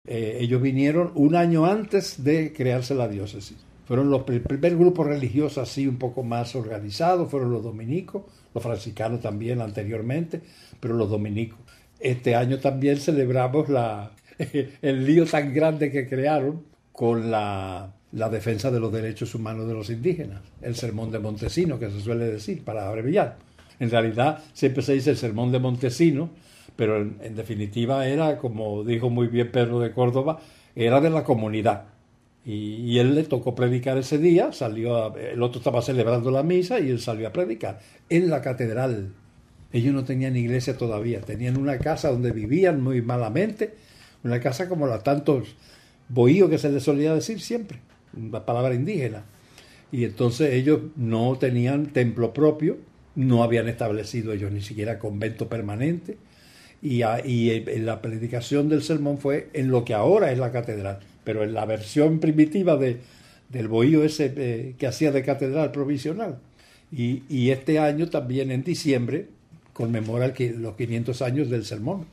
ellos vinieron un año antes de crearse la diócesis. Fueron el primer grupo religioso así un poco más organizado, fueron los dominicos, los franciscanos también anteriormente, pero los dominicos. Este año también celebramos el lío tan grande que crearon con la defensa de los derechos humanos de los indígenas, el Sermón de Montesinos, que se suele decir, para abreviar. En realidad siempre se dice el Sermón de Montesinos, pero en definitiva era, como dijo muy bien Pedro de Córdoba, era de la comunidad. Y él le tocó predicar ese día, el otro estaba celebrando la misa y él salió a predicar en la catedral. Ellos no tenían iglesia todavía, tenían una casa donde vivían muy malamente, una casa como la tantos bohíos que se les solía decir siempre, la palabra indígena. Y entonces ellos no tenían templo propio, no habían establecido ellos ni siquiera convento permanente, y en la predicación del sermón fue en lo que ahora es la catedral, pero en la versión primitiva del bohío ese que hacía de catedral provisional. Y este año también en diciembre conmemora los 500 años del sermón.